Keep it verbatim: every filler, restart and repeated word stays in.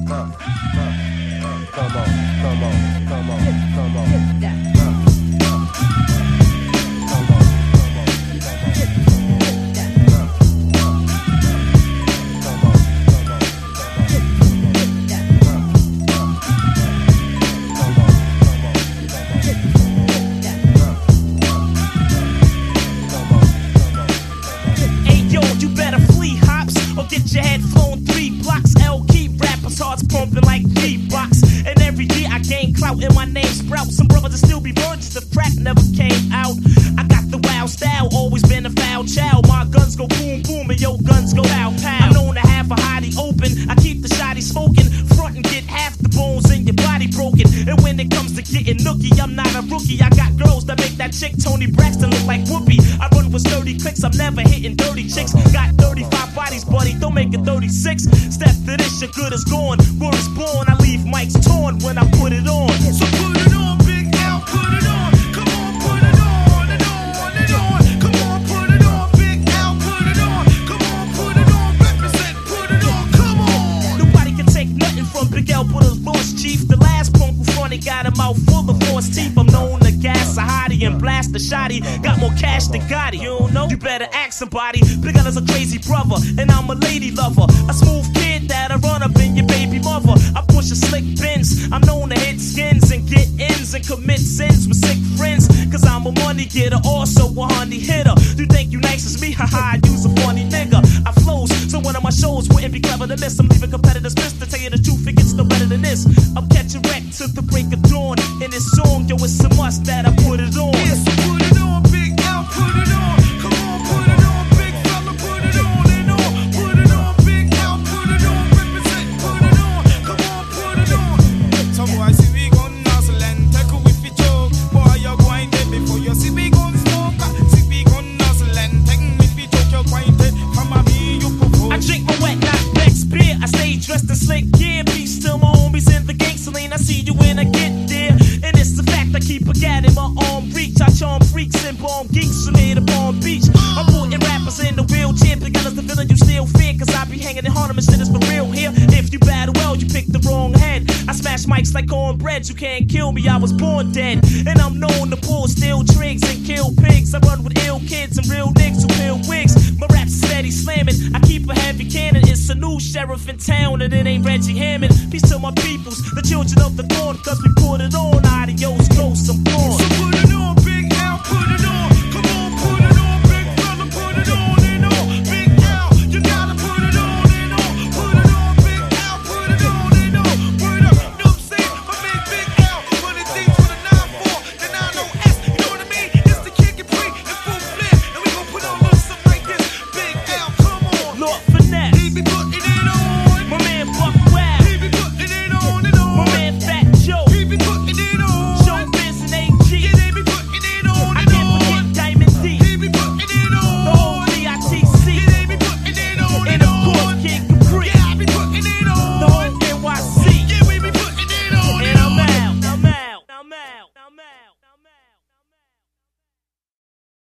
Come on, come on, come on, come on. Get your head flown three blocks. L keep rappers' hearts pumping like Reeboks. And every year I gain clout and my name sprouts. Some brothers that still be virgins if crack never came out. I got the wild style, always been a foul child. My guns go boom boom and your guns go pow pow. I'm known to have a hottie open. I keep the shotty smoking. Front and get half the bones in your body broken. And when it comes to getting nookie, I'm not a rookie. I got girls that make that chick Tony Braxton look like Whoopi. I run with sturdy clicks, I'm never hitting dirty chicks. Got thirty-five bodies, buddy, don't make it thirty-six. Step to this, your good is gone. Word is born, I leave mics torn when I put it on. So put it on, Big L, put it on. Come on, put it on, and on, and on. Come on, put it on, Big L, put it on. Come on, put it on, represent, put it on, come on. Nobody can take nothing from Big L, but his boss chief. The last punk who fronted got a mouth full of false teeth. I'm known to gas a hottie and blast a shotty. Got more cash than Gotti, you don't know? You better ask somebody. Big L is a crazy brother, and I'm a lady lover. A smooth kid that'll run up in your baby mother. I push a slick Benz. I'm known to hit skins and get ins and commit sins with sick friends. Cause I'm a money getter, also a honey hitter. You think you nice as me? Haha, I use a funny nigga. I flows, so one of my shows wouldn't be clever to miss. I'm leaving competitors pissed. To tell you the truth, it gets no better than this. I'm catching wreck to the break of dawn. In this song, yo, it's a must that I put it on. Yes, put it on, Big L, put it on. Come on, put it on, big fella, put it on and on. Put it on, Big L, put it on, represent, put it on. Come on, put it on. So boy, see we gon' nuzzle and take a whiffy joke. Boy, you're going dead before you see we gon' smoke. See we gon' nuzzle and take a whiffy joke. You're going dead from a me, you propose. I drink my wet, not Beck's beer. I stay dressed in slick gear. Peace to my homies in the gang, Celine. I see you when I get there. And it's the fact I keep a gat in my arm reach. I charm freaks and bomb geeks from here to Palm Beach. I'm putting rappers in the wheelchair because the villain you still fear. Cause I be hanging in Harlem and shit is for real here. If you battle well, you pick the wrong head. I smash mics like cornbread. You can't kill me, I was born dead. And I'm known to pull steel tricks and kill pigs. I run with ill kids and real niggas who peel wigs. My rap's steady slamming. I keep a heavy cannon. It's a new sheriff in town and it ain't Reggie Hammond. Peace to my peoples, the children of the corn. Cause we put it on. Adios, ghosts, I'm gone. So put it